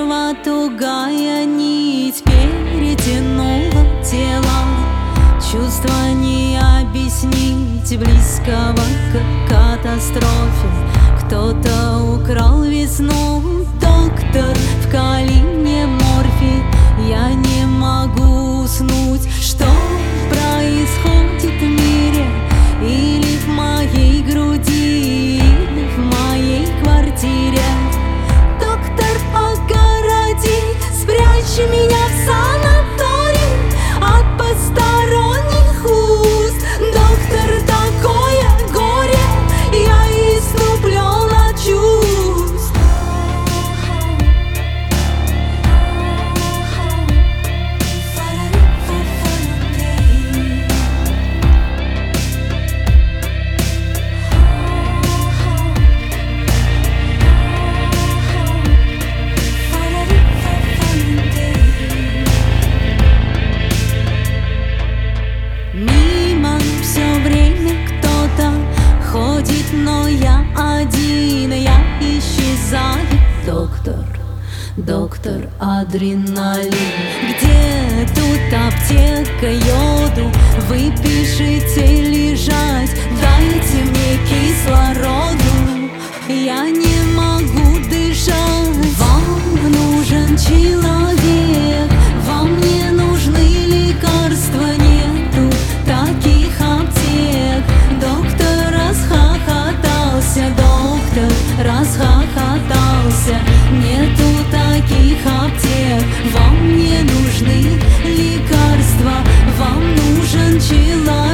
Дерево тугая нить перетянула тела. Чувство не объяснить, близкого к катастрофе. Кто-то украл весну, доктор, вкали мне морфий. Я не могу уснуть. Что происходит в мире? Или в моей груди, или в моей квартире? Доктор, огороди, спрячь меня в санаторий от посторонних уст. Доктор, такое горе, я иступлен от чувств. Мимо все время кто-то ходит, но я один, я исчезаю. Доктор, доктор, адреналин. Где тут аптека, йоду? Вы пишите лежать, дайте мне кислороду. Я не могу дышать. Вам нужен человек, вам не нужны лекарства. Нету таких аптек. Доктор расхохотался, доктор расхохотался. Нету таких аптек. Вам не нужны лекарства, вам нужен человек.